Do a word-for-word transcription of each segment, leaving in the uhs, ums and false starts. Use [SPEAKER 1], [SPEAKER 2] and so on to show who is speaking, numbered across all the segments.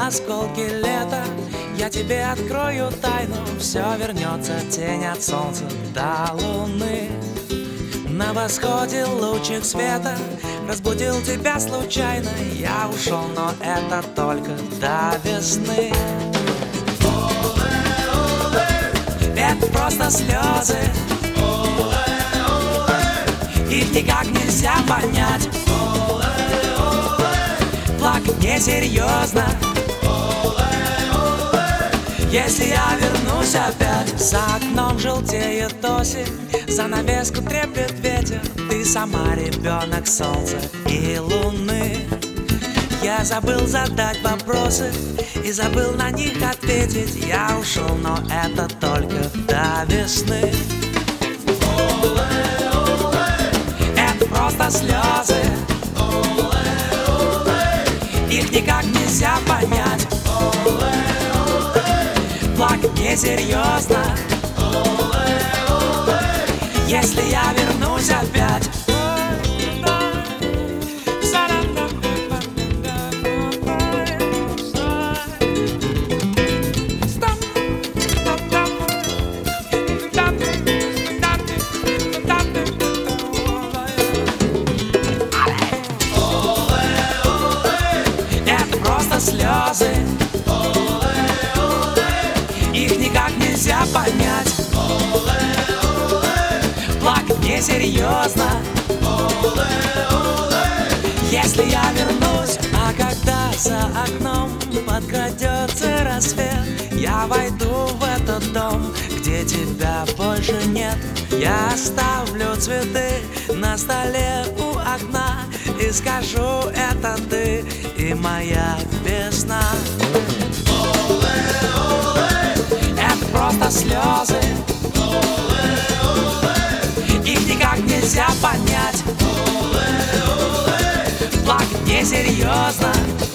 [SPEAKER 1] осколки лета. Я тебе открою тайну, все вернется, тень от солнца до луны. На восходе лучик света разбудил тебя случайно. Я ушел, но это только до весны. Это просто слезы, их никак нельзя понять. Плакать несерьезно, если я вернусь опять. За окном желтеет осень, занавеску треплет ветер. Ты сама ребенок солнца и луны. Я забыл задать вопросы и забыл на них ответить. Я ушел, но это только до весны. Это просто слезы, их никак нельзя понять. Плакать несерьезно, если я вернусь опять. Это просто слезы, их никак нельзя понять. Плакать несерьезно, если я вернусь. А когда за окном подкрадется рассвет, я войду в этот дом, где тебя больше нет. Я оставлю цветы на столе у окна и скажу: это ты и моя весна. Это просто слезы, их никак нельзя понять. Плакать несерьезно,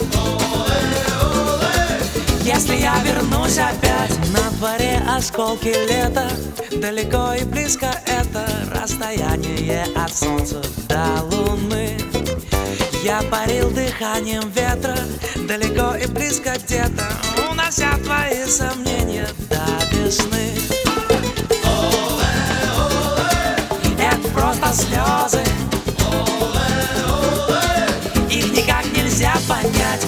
[SPEAKER 1] если я вернусь опять. На дворе осколки лета, далеко и близко это расстояние от солнца до луны. Я парил дыханием ветра, далеко и близко где-то, унося твои сомнения до весны. Это просто слезы, их никак нельзя понять.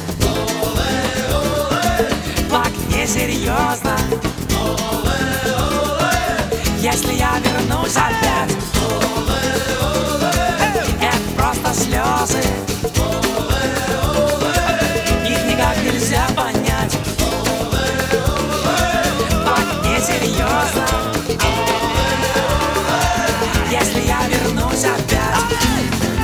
[SPEAKER 1] Плакать несерьезно, если я вернусь опять. Это просто слезы, их никак нельзя понять. Плакать несерьезно, если я вернусь опять.